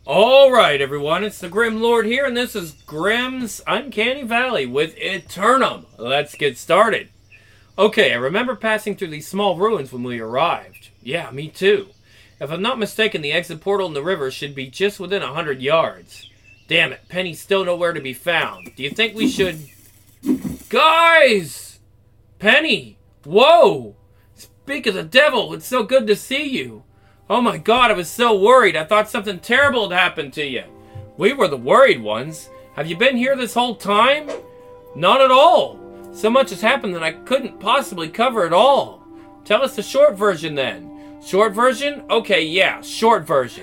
Alright everyone, it's the Grim Lord here, and this is Grimm's Uncanny Valley with Eternum. Let's get started. Okay, I remember passing through these small ruins when we arrived. Yeah, me too. If I'm not mistaken, the exit portal in the river should be just within 100 yards. Damn it, Penny's still nowhere to be found. Do you think we should... Guys! Penny! Whoa! Speak of the devil, it's so good to see you. Oh my god, I was so worried. I thought something terrible had happened to you. We were the worried ones. Have you been here this whole time? Not at all. So much has happened that I couldn't possibly cover it all. Tell us the short version then. Short version? Okay, yeah, short version.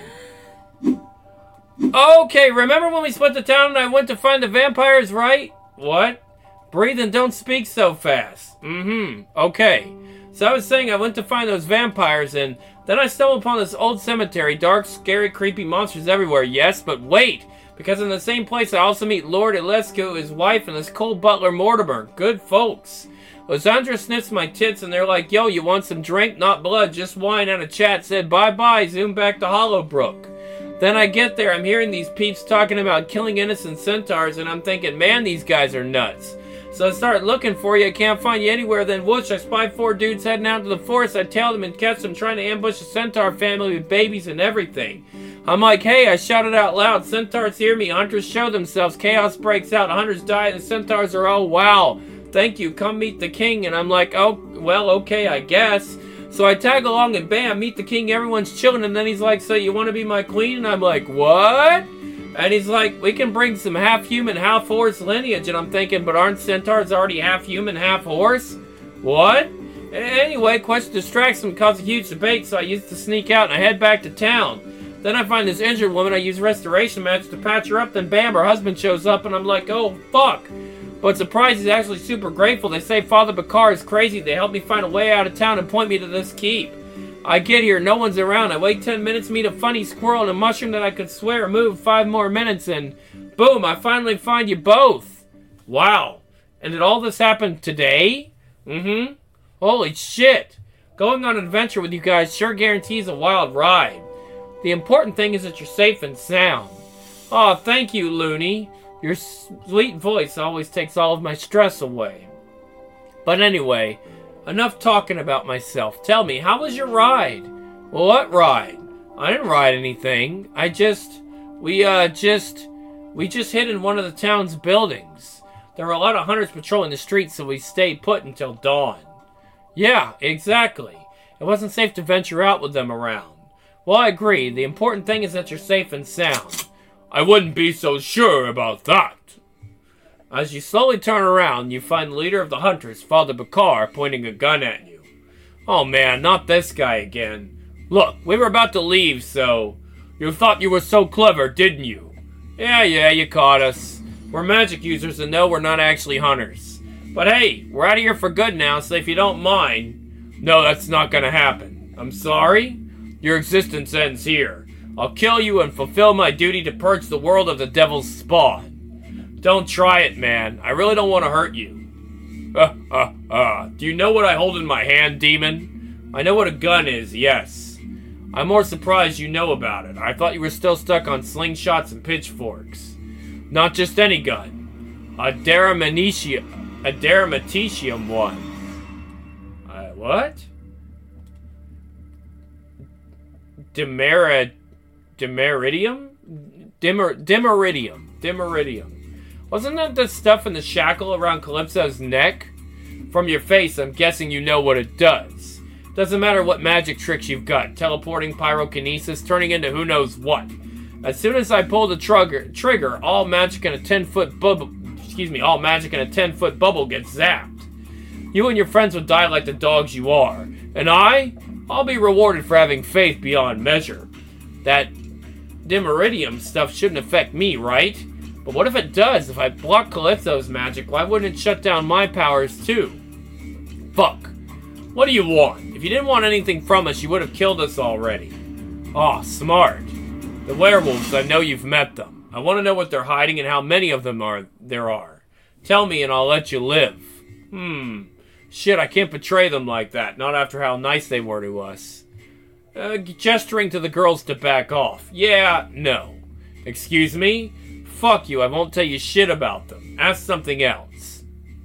Okay, remember when we split the town and I went to find the vampires, right? What? Breathe and don't speak so fast. Okay. So I was saying I went to find those vampires and then I stumbled upon this old cemetery, dark, scary, creepy monsters everywhere, yes, but wait! Because in the same place I also meet Lord Ilescu, his wife, and his cold butler Mortimer. Good folks. Lysandra sniffs my tits and they're like, yo, you want some drink? Not blood, just wine, and a chat. Said bye-bye, zoom back to Hollowbrook. Then I get there, I'm hearing these peeps talking about killing innocent centaurs, and I'm thinking, man, these guys are nuts. So I start looking for you, I can't find you anywhere, then whoosh, I spy 4 dudes heading out to the forest, I tail them and catch them trying to ambush a centaur family with babies and everything. I'm like, hey, I shouted out loud, centaurs hear me, hunters show themselves, chaos breaks out, hunters die, and the centaurs are all, wow, thank you, come meet the king, and I'm like, oh, well, okay, I guess. So I tag along and bam, meet the king, everyone's chilling, and then he's like, so you want to be my queen? And I'm like, what? And he's like, we can bring some half-human, half-horse lineage. And I'm thinking, but aren't centaurs already half-human, half-horse? What? Anyway, question distracts him and causes a huge debate, so I used to sneak out and I head back to town. Then I find this injured woman, I use restoration match to patch her up, then bam, her husband shows up, and I'm like, oh, fuck. But surprised, he's actually super grateful. They say Father Bakar is crazy. They help me find a way out of town and point me to this keep. I get here, no one's around. I wait 10 minutes, meet a funny squirrel and a mushroom that I could swear moved 5 more minutes, and boom, I finally find you both. Wow. And did all this happen today? Holy shit. Going on an adventure with you guys sure guarantees a wild ride. The important thing is that you're safe and sound. Aw, thank you, Looney. Your sweet voice always takes all of my stress away. But anyway... enough talking about myself. Tell me, how was your ride? Well, what ride? I didn't ride anything. We just hid in one of the town's buildings. There were a lot of hunters patrolling the streets, so we stayed put until dawn. Yeah, exactly. It wasn't safe to venture out with them around. Well, I agree. The important thing is that you're safe and sound. I wouldn't be so sure about that. As you slowly turn around, you find the leader of the hunters, Father Bakar, pointing a gun at you. Oh man, not this guy again. Look, we were about to leave, so... You thought you were so clever, didn't you? Yeah, you caught us. We're magic users and no, we're not actually hunters. But hey, we're out of here for good now, so if you don't mind... No, that's not gonna happen. I'm sorry? Your existence ends here. I'll kill you and fulfill my duty to purge the world of the devil's spawn. Don't try it, man. I really don't want to hurt you. Do you know what I hold in my hand, demon? I know what a gun is, yes. I'm more surprised you know about it. I thought you were still stuck on slingshots and pitchforks. Not just any gun. A Daramaticium one. What? Dimeridium. Wasn't that the stuff in the shackle around Calypso's neck? From your face, I'm guessing you know what it does. Doesn't matter what magic tricks you've got. Teleporting, pyrokinesis, turning into who knows what. As soon as I pull the trigger, all magic in a 10-foot bubble gets zapped. You and your friends would die like the dogs you are. And I'll be rewarded for having faith beyond measure. That Dimeridium stuff shouldn't affect me, right? But what if it does? If I block Calypso's magic, why wouldn't it shut down my powers too? Fuck. What do you want? If you didn't want anything from us, you would have killed us already. Aw, smart. The werewolves, I know you've met them. I want to know what they're hiding and how many of them there are. Tell me and I'll let you live. Shit, I can't betray them like that. Not after how nice they were to us. Gesturing to the girls to back off. Yeah, no. Excuse me? Fuck you, I won't tell you shit about them. Ask something else.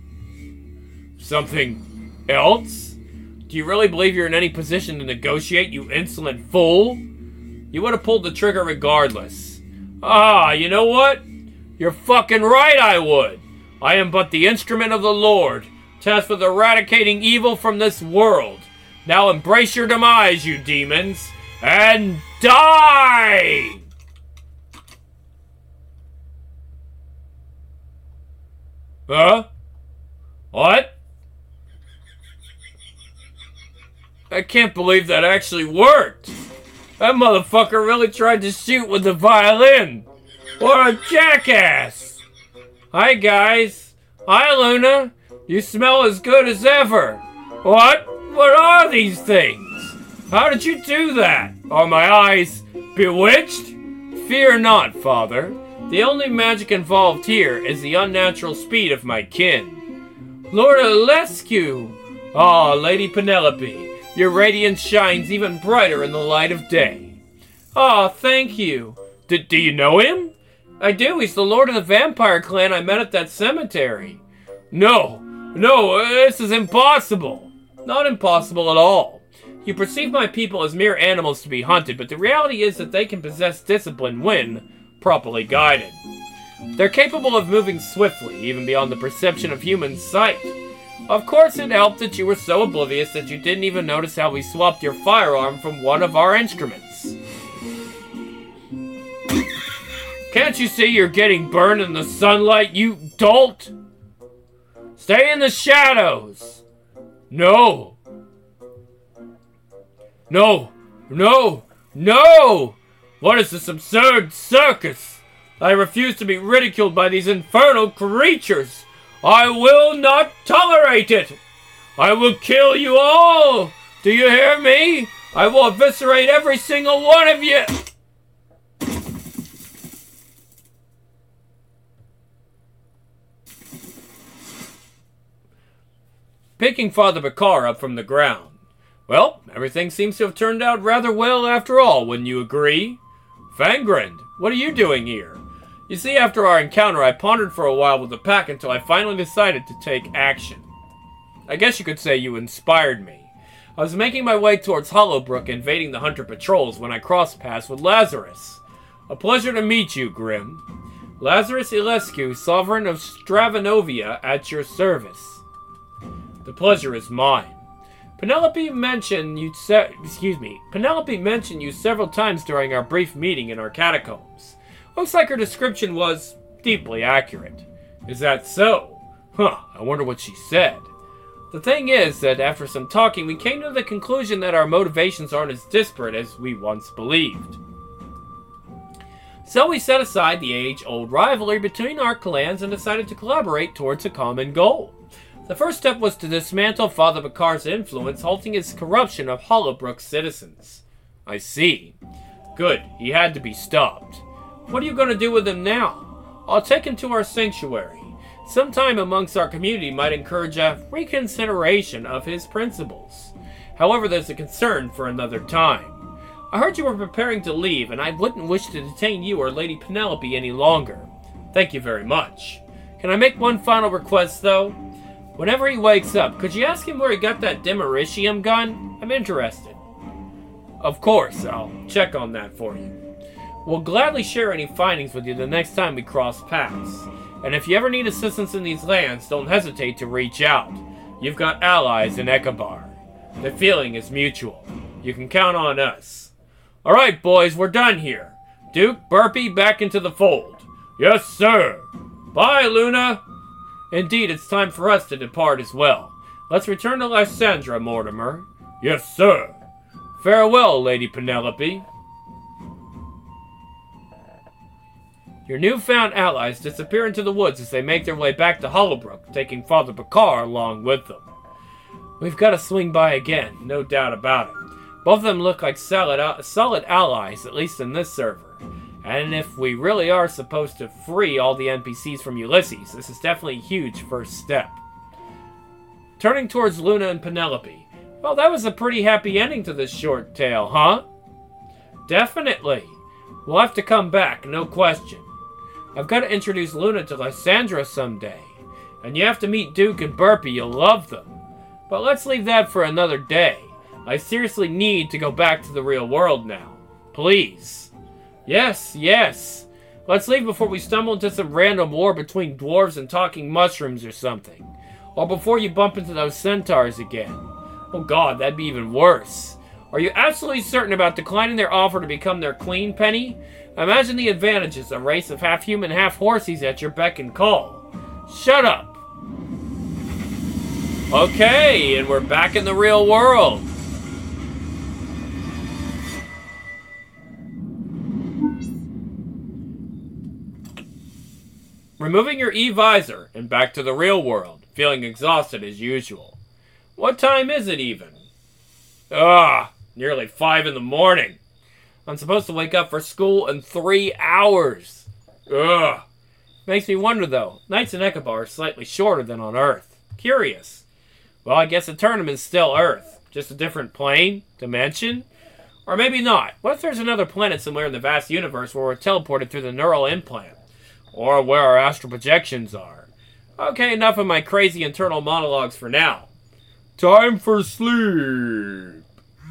Something else? Do you really believe you're in any position to negotiate, you insolent fool? You would have pulled the trigger regardless. Ah, you know what? You're fucking right, I would. I am but the instrument of the Lord, tasked with eradicating evil from this world. Now embrace your demise, you demons, and die! Huh? What? I can't believe that actually worked. That motherfucker really tried to shoot with the violin. What a jackass! Hi, guys. Hi, Luna. You smell as good as ever. What? What are these things? How did you do that? Are my eyes bewitched? Fear not, Father. The only magic involved here is the unnatural speed of my kin. Lord Alescu! Ah, Lady Penelope, your radiance shines even brighter in the light of day. Ah, thank you. Do you know him? I do. He's the Lord of the Vampire Clan I met at that cemetery. No, this is impossible. Not impossible at all. You perceive my people as mere animals to be hunted, but the reality is that they can possess discipline when properly guided. They're capable of moving swiftly, even beyond the perception of human sight. Of course, it helped that you were so oblivious that you didn't even notice how we swapped your firearm from one of our instruments. Can't you see you're getting burned in the sunlight, you dolt? Stay in the shadows! No! What is this absurd circus? I refuse to be ridiculed by these infernal creatures. I will not tolerate it. I will kill you all. Do you hear me? I will eviscerate every single one of you. Picking Father Bakar up from the ground. Well, everything seems to have turned out rather well after all, wouldn't you agree? Fangren, what are you doing here? You see, after our encounter, I pondered for a while with the pack until I finally decided to take action. I guess you could say you inspired me. I was making my way towards Hollowbrook, invading the Hunter patrols, when I crossed paths with Lazarus. A pleasure to meet you, Grim. Lazarus Ilescu, Sovereign of Stravanovia, at your service. The pleasure is mine. Penelope mentioned you several times during our brief meeting in our catacombs. Looks like her description was deeply accurate. Is that so? I wonder what she said. The thing is that after some talking, we came to the conclusion that our motivations aren't as disparate as we once believed. So we set aside the age-old rivalry between our clans and decided to collaborate towards a common goal. The first step was to dismantle Father Bakar's influence, halting his corruption of Hollowbrook's citizens. I see. Good, he had to be stopped. What are you going to do with him now? I'll take him to our sanctuary. Some time amongst our community might encourage a reconsideration of his principles. However, there's a concern for another time. I heard you were preparing to leave, and I wouldn't wish to detain you or Lady Penelope any longer. Thank you very much. Can I make one final request, though? Whenever he wakes up, could you ask him where he got that Demeritium gun? I'm interested. Of course, I'll check on that for you. We'll gladly share any findings with you the next time we cross paths. And if you ever need assistance in these lands, don't hesitate to reach out. You've got allies in Ekabar. The feeling is mutual. You can count on us. Alright, boys, we're done here. Duke, Burpee, back into the fold. Yes, sir. Bye, Luna. Indeed, it's time for us to depart as well. Let's return to Lysandra, Mortimer. Yes, sir. Farewell, Lady Penelope. Your newfound allies disappear into the woods as they make their way back to Hollowbrook, taking Father Bakar along with them. We've got to swing by again, no doubt about it. Both of them look like solid allies, at least in this server. And if we really are supposed to free all the NPCs from Ulysses, this is definitely a huge first step. Turning towards Luna and Penelope. Well, that was a pretty happy ending to this short tale, huh? Definitely. We'll have to come back, no question. I've got to introduce Luna to Lysandra someday. And you have to meet Duke and Burpee, you'll love them. But let's leave that for another day. I seriously need to go back to the real world now. Please. Yes, yes. Let's leave before we stumble into some random war between dwarves and talking mushrooms or something. Or before you bump into those centaurs again. Oh god, that'd be even worse. Are you absolutely certain about declining their offer to become their queen, Penny? Imagine the advantages, a race of half-human, half-horsies at your beck and call. Shut up. Okay, and we're back in the real world. Removing your e-visor and back to the real world, feeling exhausted as usual. What time is it even? Nearly 5 in the morning. I'm supposed to wake up for school in 3 hours. Makes me wonder though, nights in Echaba are slightly shorter than on Earth. Curious. Well, I guess the tournament's still Earth. Just a different plane? Dimension? Or maybe not. What if there's another planet somewhere in the vast universe where we're teleported through the neural implant? Or where our astral projections are? Okay, enough of my crazy internal monologues for now. Time for sleep.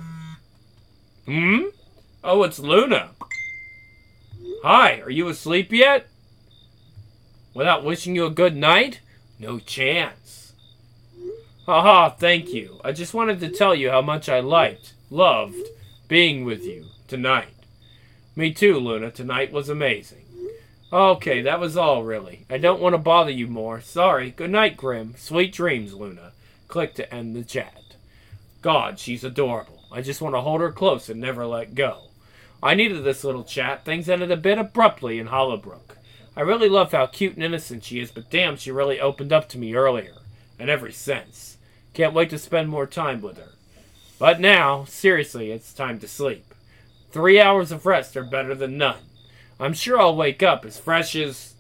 Oh, it's Luna. Hi, are you asleep yet? Without wishing you a good night? No chance. Haha, thank you. I just wanted to tell you how much I loved being with you tonight. Me too, Luna. Tonight was amazing. Okay, that was all, really. I don't want to bother you more. Sorry. Good night, Grim. Sweet dreams, Luna. Click to end the chat. God, she's adorable. I just want to hold her close and never let go. I needed this little chat. Things ended a bit abruptly in Hollowbrook. I really love how cute and innocent she is, but damn, she really opened up to me earlier. And ever since. Can't wait to spend more time with her. But now, seriously, it's time to sleep. 3 hours of rest are better than none. I'm sure I'll wake up as fresh as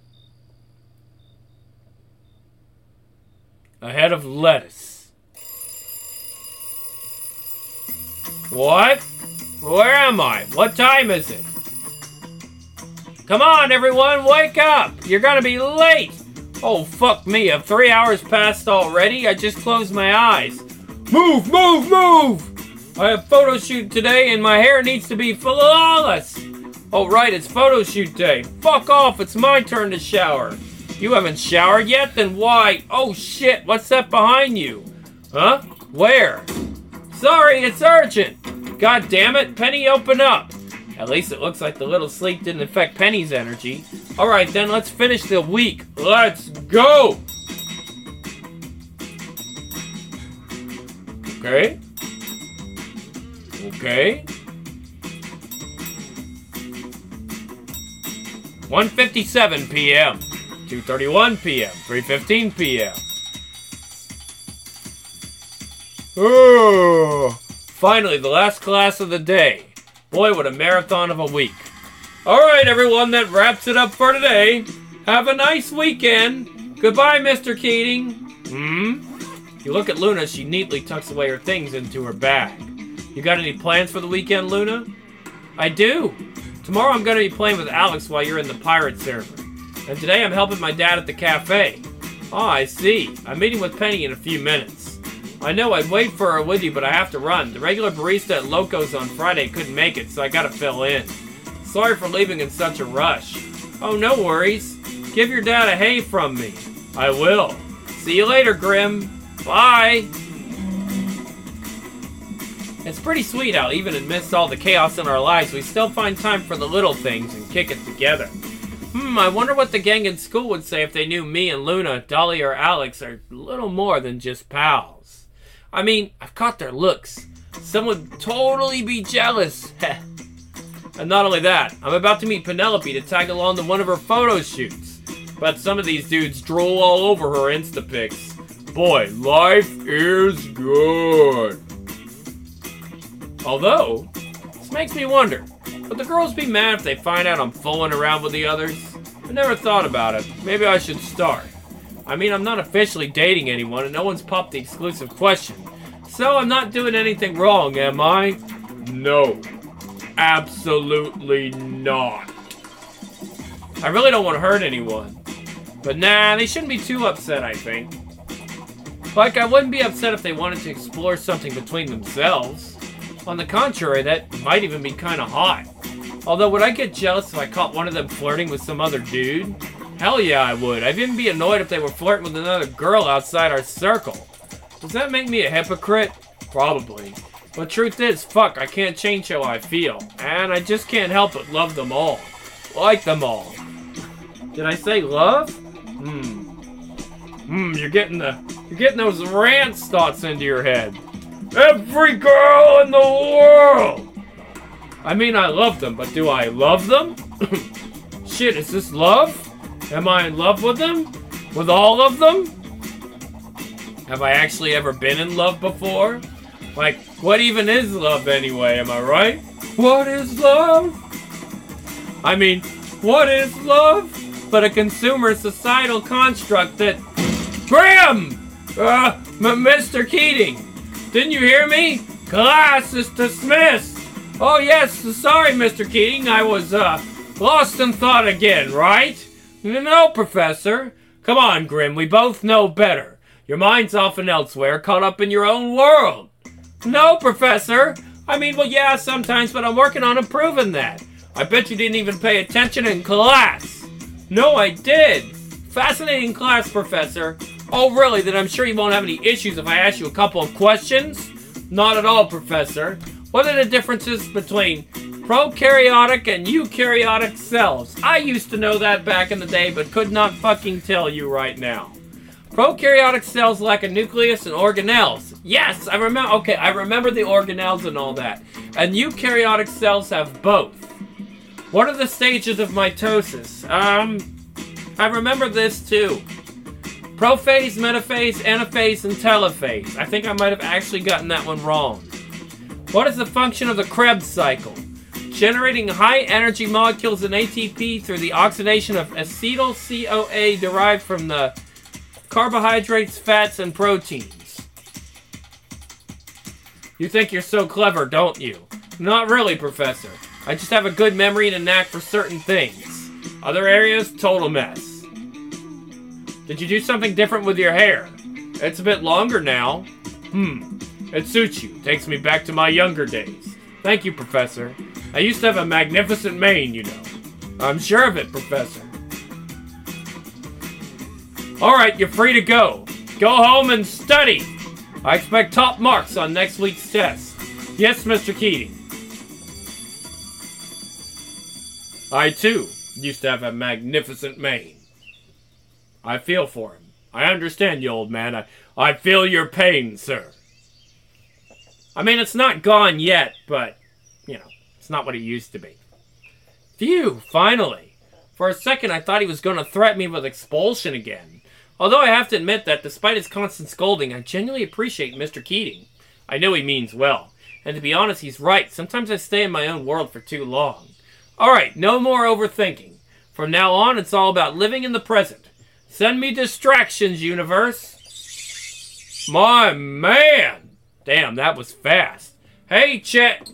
a head of lettuce. What? Where am I? What time is it? Come on, everyone, wake up! You're gonna be late! Oh, fuck me, have 3 hours passed already? I just closed my eyes. Move, move, move! I have photo shoot today and my hair needs to be flawless! Oh, right, it's photo shoot day. Fuck off, it's my turn to shower. You haven't showered yet? Then why? Oh, shit, what's that behind you? Huh? Where? Sorry, it's urgent. God damn it, Penny, open up. At least it looks like the little sleep didn't affect Penny's energy. Alright, then let's finish the week. Let's go! Okay. Okay. 1:57 p.m. 2:31 p.m. 3:15 p.m. Oh, finally, the last class of the day. Boy, what a marathon of a week. Alright, everyone, that wraps it up for today. Have a nice weekend. Goodbye, Mr. Keating. You look at Luna, she neatly tucks away her things into her bag. You got any plans for the weekend, Luna? I do. Tomorrow I'm going to be playing with Alex while you're in the pirate server. And today I'm helping my dad at the cafe. Oh, I see. I'm meeting with Penny in a few minutes. I know I'd wait for her with you, but I have to run. The regular barista at Loco's on Friday couldn't make it, so I gotta fill in. Sorry for leaving in such a rush. Oh, no worries. Give your dad a hey from me. I will. See you later, Grim. Bye. It's pretty sweet how even amidst all the chaos in our lives, we still find time for the little things and kick it together. I wonder what the gang in school would say if they knew me and Luna, Dolly, or Alex are little more than just pals. I mean, I've caught their looks. Some would totally be jealous. And not only that, I'm about to meet Penelope to tag along to one of her photo shoots. But some of these dudes drool all over her Instapics. Boy, life is good. Although, this makes me wonder, would the girls be mad if they find out I'm fooling around with the others? I never thought about it. Maybe I should start. I mean, I'm not officially dating anyone and no one's popped the exclusive question. So I'm not doing anything wrong, am I? No. Absolutely not. I really don't want to hurt anyone. But nah, they shouldn't be too upset, I think. Like, I wouldn't be upset if they wanted to explore something between themselves. On the contrary, that might even be kind of hot. Although, would I get jealous if I caught one of them flirting with some other dude? Hell yeah, I would. I'd even be annoyed if they were flirting with another girl outside our circle. Does that make me a hypocrite? Probably. But truth is, fuck, I can't change how I feel. And I just can't help but love them all. Like them all. Did I say love? You're getting those rants thoughts into your head. Every girl in the world! I mean, I love them, but do I love them? Shit, is this love? Am I in love with them? With all of them? Have I actually ever been in love before? Like, what even is love anyway, am I right? What is love? I mean, what is love? But a consumer societal construct that... Graham! Mr. Keating! Didn't you hear me? Class is dismissed! Oh yes, sorry Mr. Keating, I was, lost in thought again, right? No, Professor. Come on, Grim, we both know better. Your mind's often elsewhere, caught up in your own world. No, Professor. I mean, well, yeah, sometimes, but I'm working on improving that. I bet you didn't even pay attention in class. No, I did. Fascinating class, Professor. Oh, really? Then I'm sure you won't have any issues if I ask you a couple of questions? Not at all, Professor. What are the differences between prokaryotic and eukaryotic cells? I used to know that back in the day, but could not fucking tell you right now. Prokaryotic cells lack a nucleus and organelles. Yes, I remember. Okay, I remember the organelles and all that. And eukaryotic cells have both. What are the stages of mitosis? I remember this too. Prophase, metaphase, anaphase, and telophase. I think I might have actually gotten that one wrong. What is the function of the Krebs cycle? Generating high-energy molecules in ATP through the oxidation of acetyl-CoA derived from the carbohydrates, fats, and proteins. You think you're so clever, don't you? Not really, Professor. I just have a good memory and a knack for certain things. Other areas, total mess. Did you do something different with your hair? It's a bit longer now. It suits you. Takes me back to my younger days. Thank you, Professor. I used to have a magnificent mane, you know. I'm sure of it, Professor. Alright, you're free to go. Go home and study. I expect top marks on next week's test. Yes, Mr. Keating. I, too, used to have a magnificent mane. I feel for him. I understand you, old man. I feel your pain, sir. I mean, it's not gone yet, but, you know, it's not what it used to be. Phew, finally. For a second, I thought he was going to threaten me with expulsion again. Although I have to admit that, despite his constant scolding, I genuinely appreciate Mr. Keating. I know he means well. And to be honest, he's right. Sometimes I stay in my own world for too long. Alright, no more overthinking. From now on, it's all about living in the present. Send me distractions, universe. My man! Damn, that was fast. Hey, Chet.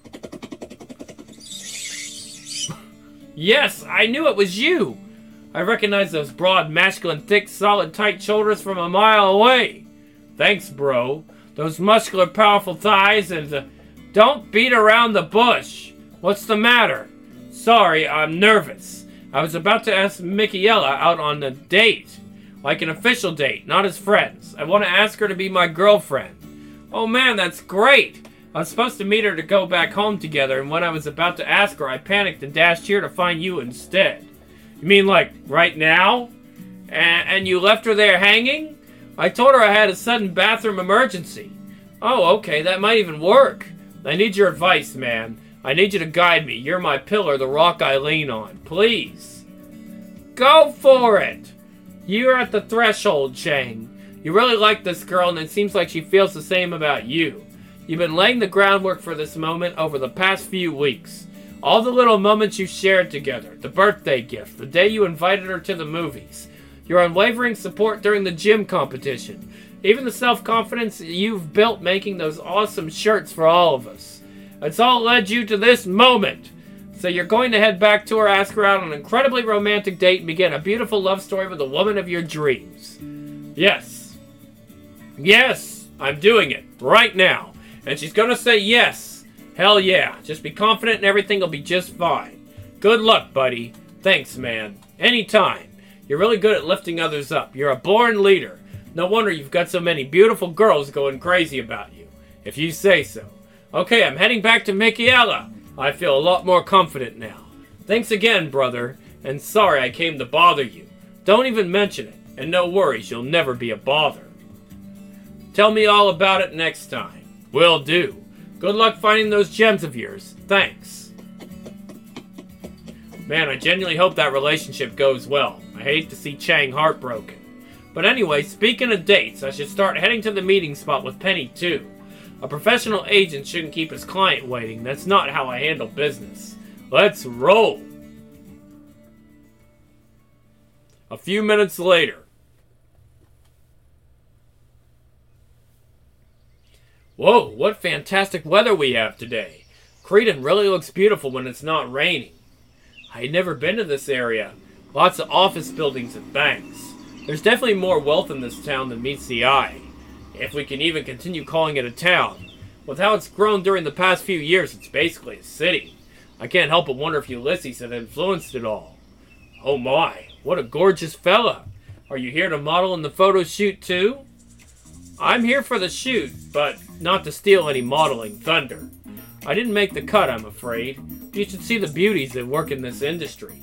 Yes, I knew it was you. I recognize those broad, masculine, thick, solid, tight shoulders from a mile away. Thanks, bro. Those muscular, powerful thighs and don't beat around the bush. What's the matter? Sorry, I'm nervous. I was about to ask Michaela out on a date. Like an official date, not as friends. I want to ask her to be my girlfriend. Oh man, that's great! I was supposed to meet her to go back home together, and when I was about to ask her, I panicked and dashed here to find you instead. You mean like, right now? And you left her there hanging? I told her I had a sudden bathroom emergency. Oh, okay, that might even work. I need your advice, man. I need you to guide me. You're my pillar, the rock I lean on. Please. Go for it! You're at the threshold, Shane. You really like this girl, and it seems like she feels the same about you. You've been laying the groundwork for this moment over the past few weeks. All the little moments you shared together, the birthday gift, the day you invited her to the movies, your unwavering support during the gym competition, even the self-confidence you've built making those awesome shirts for all of us. It's all led you to this moment. So you're going to head back to her, ask her out on an incredibly romantic date, and begin a beautiful love story with the woman of your dreams. Yes. Yes, I'm doing it right now. And she's going to say yes. Hell yeah. Just be confident and everything will be just fine. Good luck, buddy. Thanks, man. Anytime. You're really good at lifting others up. You're a born leader. No wonder you've got so many beautiful girls going crazy about you. If you say so. Okay, I'm heading back to Michaela. I feel a lot more confident now. Thanks again, brother. And sorry I came to bother you. Don't even mention it. And no worries, you'll never be a bother. Tell me all about it next time. Will do. Good luck finding those gems of yours. Thanks. Man, I genuinely hope that relationship goes well. I hate to see Chang heartbroken. But anyway, speaking of dates, I should start heading to the meeting spot with Penny too. A professional agent shouldn't keep his client waiting. That's not how I handle business. Let's roll. A few minutes later. Whoa, what fantastic weather we have today. Cretan really looks beautiful when it's not raining. I'd never been to this area. Lots of office buildings and banks. There's definitely more wealth in this town than meets the eye. If we can even continue calling it a town. With how it's grown during the past few years, it's basically a city. I can't help but wonder if Ulysses had influenced it all. Oh my, what a gorgeous fella. Are you here to model in the photo shoot too? I'm here for the shoot, but not to steal any modeling thunder. I didn't make the cut, I'm afraid. You should see the beauties that work in this industry.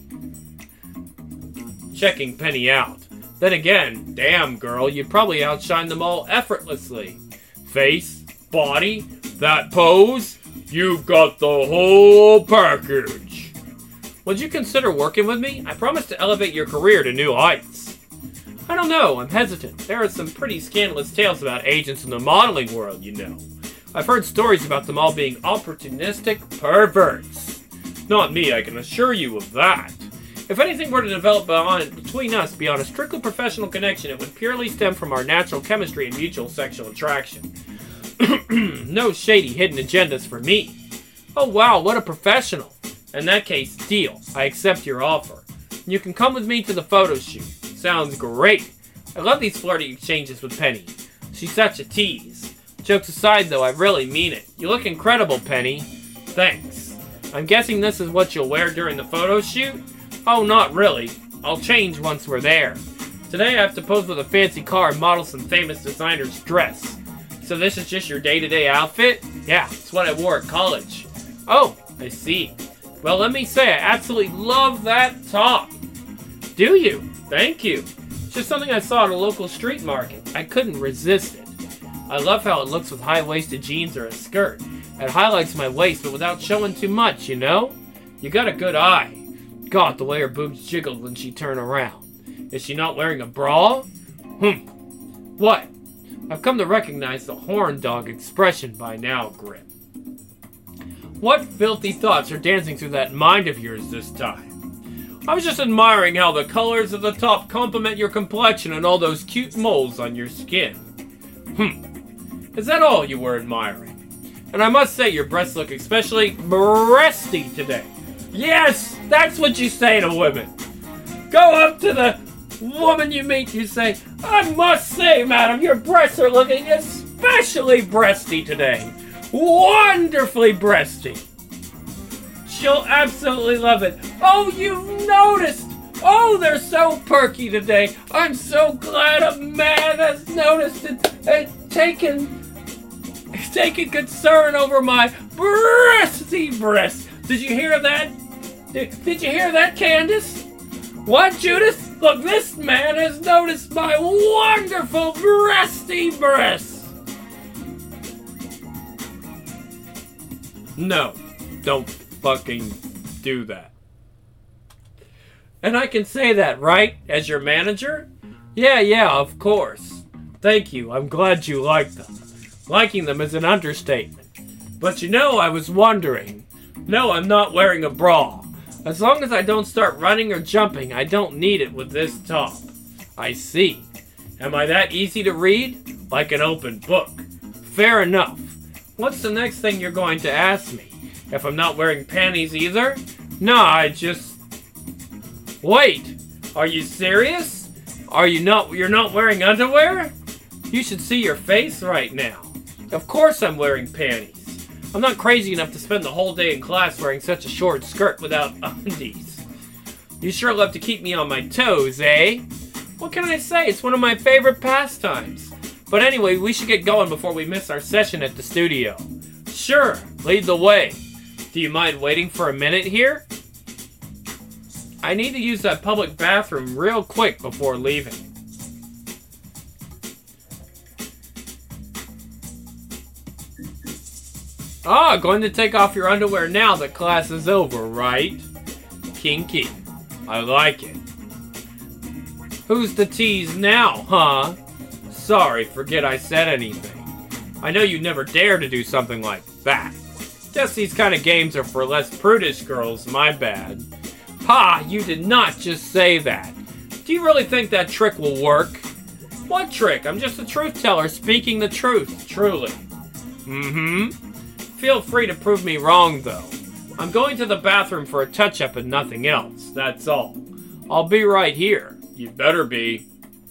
Checking Penny out. Then again, damn girl, you probably outshine them all effortlessly. Face, body, that pose, you've got the whole package. Would you consider working with me? I promise to elevate your career to new heights. I don't know, I'm hesitant. There are some pretty scandalous tales about agents in the modeling world, you know. I've heard stories about them all being opportunistic perverts. Not me, I can assure you of that. If anything were to develop between us beyond a strictly professional connection, it would purely stem from our natural chemistry and mutual sexual attraction. No shady hidden agendas for me. Oh wow, what a professional. In that case, deal. I accept your offer. You can come with me to the photo shoot. Sounds great. I love these flirty exchanges with Penny. She's such a tease. Jokes aside though, I really mean it. You look incredible, Penny. Thanks. I'm guessing this is what you'll wear during the photo shoot? Oh, not really. I'll change once we're there. Today I have to pose with a fancy car and model some famous designer's dress. So this is just your day-to-day outfit? Yeah, it's what I wore at college. Oh, I see. Well, let me say, I absolutely love that top. Do you? Thank you. It's just something I saw at a local street market. I couldn't resist it. I love how it looks with high-waisted jeans or a skirt. It highlights my waist, but without showing too much, you know? You got a good eye. God, the way her boobs jiggled when she turned around. Is she not wearing a bra? What? I've come to recognize the horn dog expression by now, Grip. What filthy thoughts are dancing through that mind of yours this time? I was just admiring how the colors of the top complement your complexion and all those cute moles on your skin. Is that all you were admiring? And I must say your breasts look especially breasty today. Yes, that's what you say to women. Go up to the woman you meet, you say, I must say, madam, your breasts are looking especially breasty today. Wonderfully breasty. She'll absolutely love it. Oh, you've noticed. Oh, they're so perky today. I'm so glad a man has noticed it and taken concern over my breasty breasts. Did you hear that? Did you hear that, Candace? What, Judith? Look, this man has noticed my wonderful breasty breasts. No, don't fucking do that. And I can say that, right? As your manager? Yeah, of course. Thank you, I'm glad you like them. Liking them is an understatement. But you know, I was wondering. No, I'm not wearing a bra. As long as I don't start running or jumping, I don't need it with this top. I see. Am I that easy to read? Like an open book. Fair enough. What's the next thing you're going to ask me? If I'm not wearing panties either? Nah, I just... Wait, are you serious? You're not wearing underwear? You should see your face right now. Of course I'm wearing panties. I'm not crazy enough to spend the whole day in class wearing such a short skirt without undies. You sure love to keep me on my toes, eh? What can I say? It's one of my favorite pastimes. But anyway, we should get going before we miss our session at the studio. Sure, lead the way. Do you mind waiting for a minute here? I need to use that public bathroom real quick before leaving. Ah, going to take off your underwear now that class is over, right? Kinky. I like it. Who's the tease now, huh? Sorry, forget I said anything. I know you never dare to do something like that. Guess these kind of games are for less prudish girls, my bad. Ha, you did not just say that. Do you really think that trick will work? What trick? I'm just a truth teller speaking the truth, truly. Feel free to prove me wrong, though. I'm going to the bathroom for a touch-up and nothing else, that's all. I'll be right here. You better be.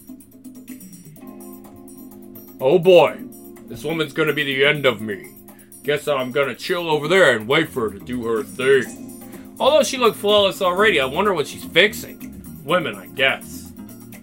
Oh boy, this woman's gonna be the end of me. Guess I'm gonna chill over there and wait for her to do her thing. Although she looked flawless already, I wonder what she's fixing. Women, I guess.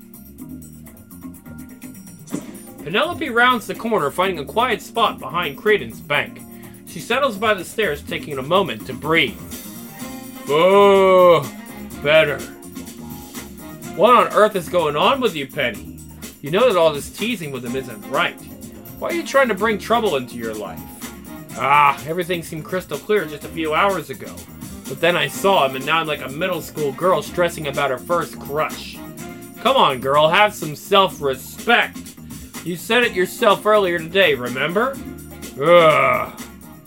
Penelope rounds the corner, finding a quiet spot behind Creighton's bank. She settles by the stairs, taking a moment to breathe. Oh, better. What on earth is going on with you, Penny? You know that all this teasing with him isn't right. Why are you trying to bring trouble into your life? Ah, everything seemed crystal clear just a few hours ago. But then I saw him, and now I'm like a middle school girl stressing about her first crush. Come on, girl, have some self-respect. You said it yourself earlier today, remember? Ugh.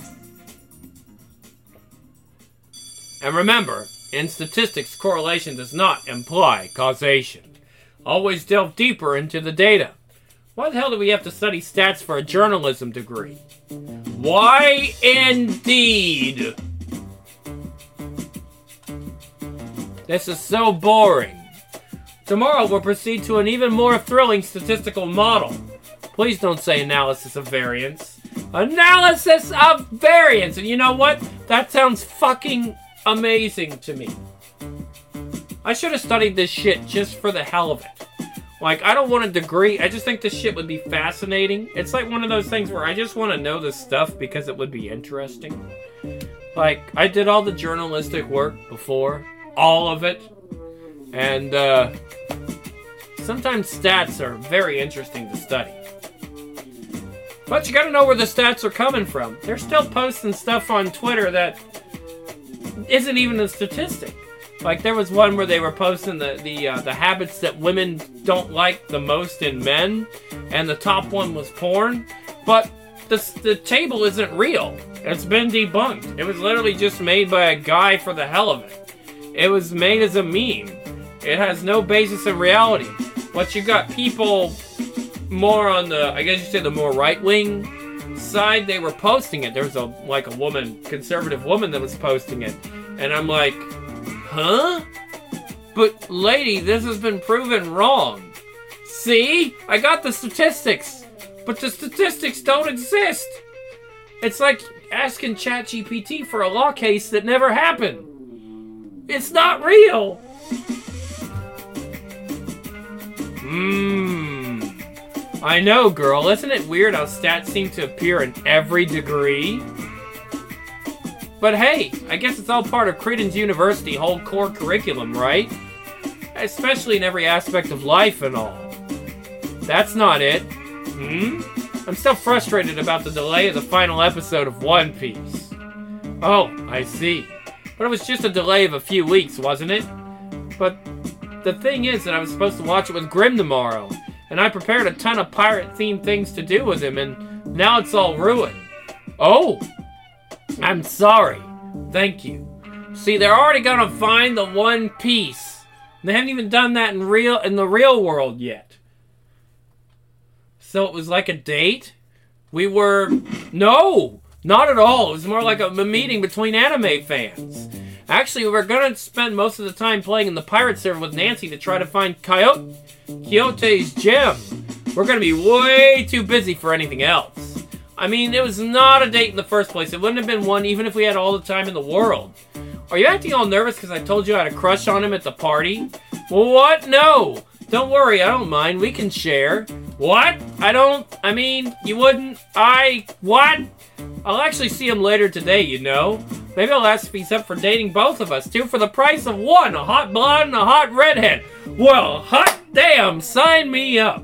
And remember, in statistics, correlation does not imply causation. Always delve deeper into the data. Why the hell do we have to study stats for a journalism degree? Why indeed? This is so boring. Tomorrow we'll proceed to an even more thrilling statistical model. Please don't say analysis of variance. Analysis of variance! And you know what? That sounds fucking amazing to me. I should have studied this shit just for the hell of it. Like, I don't want a degree. I just think this shit would be fascinating. It's like one of those things where I just want to know this stuff because it would be interesting. Like, I did all the journalistic work before. All of it. And, sometimes stats are very interesting to study. But you gotta know where the stats are coming from. They're still posting stuff on Twitter that isn't even a statistic. Like, there was one where they were posting the habits that women don't like the most in men, and the top one was porn. But the table isn't real. It's been debunked. It was literally just made by a guy for the hell of it. It was made as a meme. It has no basis in reality. But you got people more on the, I guess you say the more right-wing side, they were posting it. There was a woman, conservative woman that was posting it. And I'm like, huh? But lady, this has been proven wrong. See? I got the statistics. But the statistics don't exist. It's like asking ChatGPT for a law case that never happened. It's not real. I know, girl. Isn't it weird how stats seem to appear in every degree? But hey, I guess it's all part of Creighton's University whole core curriculum, right? Especially in every aspect of life and all. That's not it. I'm still frustrated about the delay of the final episode of One Piece. Oh, I see. But it was just a delay of a few weeks, wasn't it? But the thing is that I was supposed to watch it with Grim tomorrow, and I prepared a ton of pirate-themed things to do with him, and now it's all ruined. Oh! I'm sorry. Thank you. See, they're already gonna find the One Piece. They haven't even done that in the real world yet. So it was like a date? No! Not at all. It was more like a meeting between anime fans. Actually, we're gonna spend most of the time playing in the pirate server with Nancy to try to find Quixote's gem. We're gonna be way too busy for anything else. I mean, it was not a date in the first place. It wouldn't have been one even if we had all the time in the world. Are you acting all nervous because I told you I had a crush on him at the party? What? No! Don't worry, I don't mind. We can share. What? I mean, you wouldn't? What? I'll actually see him later today, you know. Maybe I'll ask if he's up for dating both of us, too, for the price of one, a hot blonde and a hot redhead. Well, hot damn, sign me up.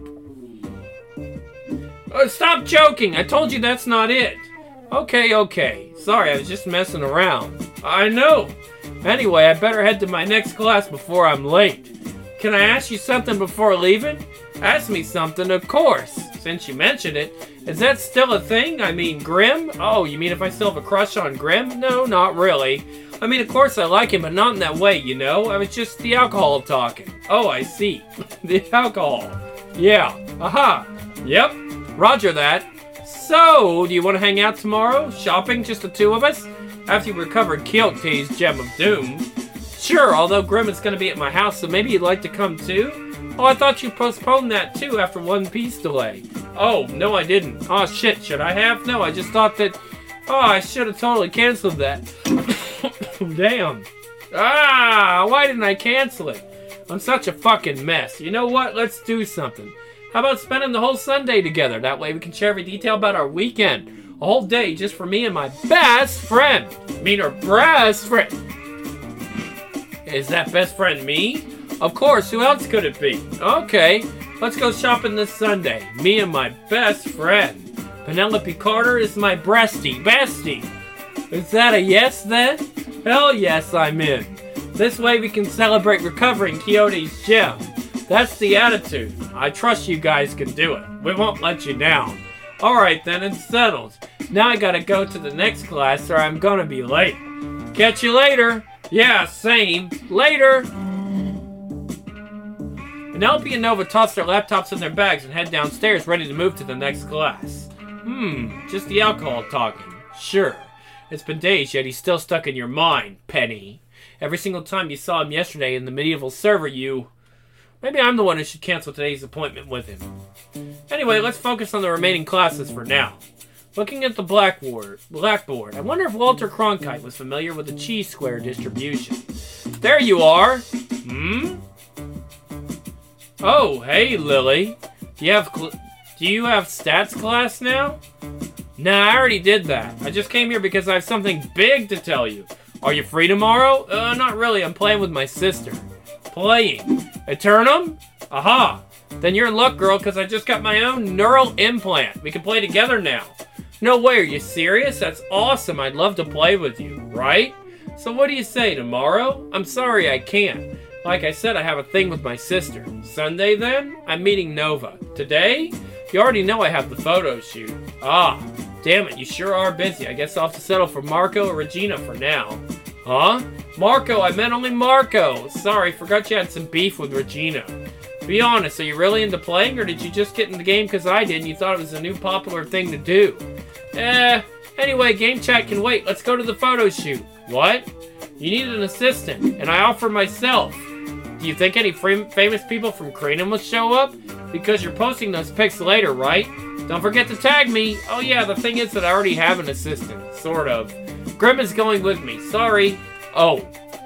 Stop joking. I told you that's not it. Okay. Sorry, I was just messing around. I know. Anyway, I better head to my next class before I'm late. Can I ask you something before leaving? Ask me something, of course. Since you mentioned it, is that still a thing? I mean, Grim? Oh, you mean if I still have a crush on Grim? No, not really. I mean, of course I like him, but not in that way, you know? I was just the alcohol talking. Oh, I see. The alcohol. Yeah. Aha. Yep. Roger that. So, do you want to hang out tomorrow? Shopping, just the two of us? After you recovered Quixote's Gem of Doom? Sure, although Grim is going to be at my house, so maybe you'd like to come too? Oh, I thought you postponed that too after One Piece delay. Oh, no I didn't. Oh shit, should I have? No, I just thought that... Oh, I should have totally canceled that. Damn. Why didn't I cancel it? I'm such a fucking mess. You know what? Let's do something. How about spending the whole Sunday together? That way we can share every detail about our weekend. A whole day just for me and my best friend. I mean, our best friend. Is that best friend me? Of course, who else could it be? Okay, let's go shopping this Sunday. Me and my best friend. Penelope Carter is my bestie. Is that a yes then? Hell yes, I'm in. This way we can celebrate recovering Quixote's gem. That's the attitude. I trust you guys can do it. We won't let you down. Alright then, it's settled. Now I gotta go to the next class or I'm gonna be late. Catch you later. Yeah, same. Later. Penelope and Nova toss their laptops in their bags and head downstairs ready to move to the next class. Just the alcohol talking. Sure. It's been days, yet he's still stuck in your mind, Penny. Every single time you saw him yesterday in the medieval server, you... Maybe I'm the one who should cancel today's appointment with him. Anyway, let's focus on the remaining classes for now. Looking at the blackboard, I wonder if Walter Cronkite was familiar with the cheese square distribution. There you are! Oh, hey, Lily. Do you have stats class now? Nah, I already did that. I just came here because I have something big to tell you. Are you free tomorrow? Not really. I'm playing with my sister. Playing? Eternum? Aha. Then you're in luck, girl, because I just got my own neural implant. We can play together now. No way, are you serious? That's awesome. I'd love to play with you, right? So what do you say, tomorrow? I'm sorry, I can't. Like I said, I have a thing with my sister. Sunday, then? I'm meeting Nova. Today? You already know I have the photo shoot. Ah, damn it, you sure are busy. I guess I'll have to settle for Marco or Regina for now. Huh? Marco, I meant only Marco. Sorry, forgot you had some beef with Regina. Be honest, are you really into playing, or did you just get in the game because I did and you thought it was a new popular thing to do? Anyway, game chat can wait. Let's go to the photo shoot. What? You need an assistant, and I offer myself. Do you think any famous people from Cranem will show up? Because you're posting those pics later, right? Don't forget to tag me. Oh yeah, the thing is that I already have an assistant. Sort of. Grim is going with me. Sorry. Oh.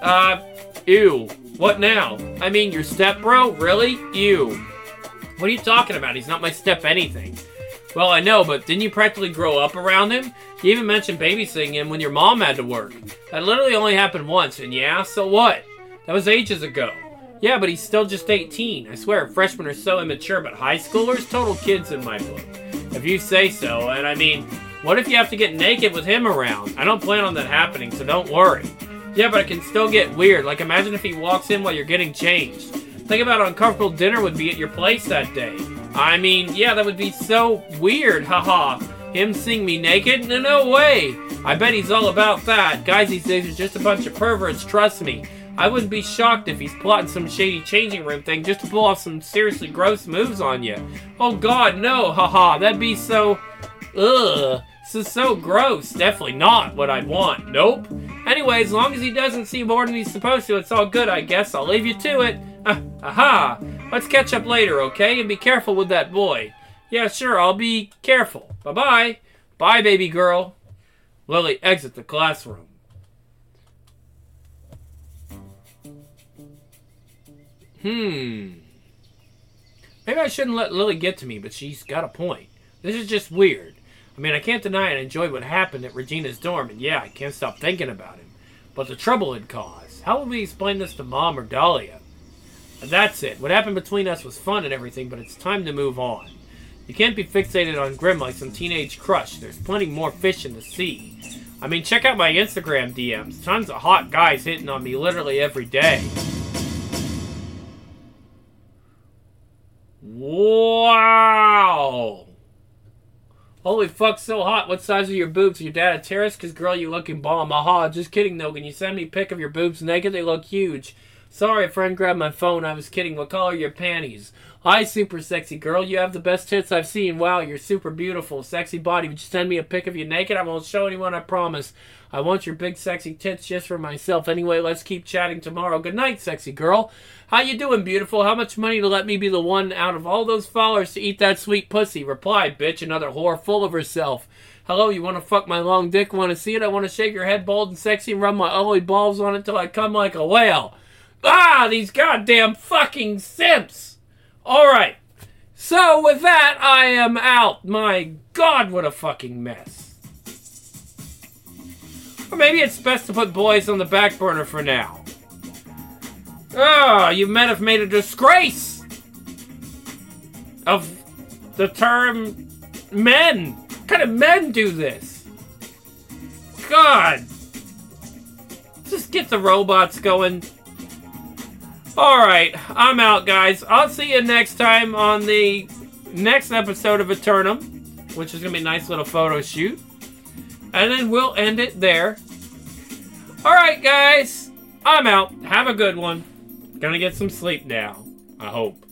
Ew. What now? I mean, your step-bro? Really? Ew. What are you talking about? He's not my step anything. Well, I know, but didn't you practically grow up around him? You even mentioned babysitting him when your mom had to work. That literally only happened once, and yeah, so what? That was ages ago. Yeah, but he's still just 18. I swear, freshmen are so immature, but high schoolers? Total kids in my book. If you say so, and I mean, what if you have to get naked with him around? I don't plan on that happening, so don't worry. Yeah, but it can still get weird. Like, imagine if he walks in while you're getting changed. Think about how uncomfortable dinner would be at your place that day. I mean, yeah, that would be so weird, haha. Him seeing me naked? No way. I bet he's all about that. Guys these days are just a bunch of perverts, trust me. I wouldn't be shocked if he's plotting some shady changing room thing just to pull off some seriously gross moves on you. Oh god, no, haha, that'd be so... Ugh. This is so gross. Definitely not what I'd want. Nope. Anyway, anyway, as long as he doesn't see more than he's supposed to, it's all good, I guess. I'll leave you to it. Aha! Let's catch up later, okay? And be careful with that boy. Yeah, sure, I'll be careful. Bye-bye. Bye, baby girl. Lily, exit the classroom. Maybe I shouldn't let Lily get to me, but she's got a point. This is just weird. I mean, I can't deny I enjoyed what happened at Regina's dorm, and yeah, I can't stop thinking about him. But the trouble it caused. How will we explain this to Mom or Dahlia? That's it. What happened between us was fun and everything, but it's time to move on. You can't be fixated on Grim like some teenage crush. There's plenty more fish in the sea. I mean, check out my Instagram DMs. Tons of hot guys hitting on me literally every day. Wow! Holy fuck, so hot. What size are your boobs? Your dad a terrorist? Cause girl, you looking bomb. Aha, just kidding though. Can you send me a pic of your boobs naked? They look huge. Sorry, a friend grabbed my phone. I was kidding. What color are your panties? Hi, super sexy girl. You have the best tits I've seen. Wow, you're super beautiful. Sexy body. Would you send me a pic of you naked? I won't show anyone, I promise. I want your big sexy tits just for myself. Anyway, let's keep chatting tomorrow. Good night, sexy girl. How you doing, beautiful? How much money to let me be the one out of all those followers to eat that sweet pussy? Reply, bitch, another whore full of herself. Hello, you want to fuck my long dick? Want to see it? I want to shake your head bald and sexy and rub my ugly balls on it till I come like a whale. Ah, these goddamn fucking simps. Alright. So, with that, I am out. My God, what a fucking mess. Or maybe it's best to put boys on the back burner for now. Ah, you men have made a disgrace of the term men. What kind of men do this? God. Just get the robots going. Alright, I'm out, guys. I'll see you next time on the next episode of Eternum, which is going to be a nice little photo shoot. And then we'll end it there. Alright, guys. I'm out. Have a good one. Gonna get some sleep now. I hope.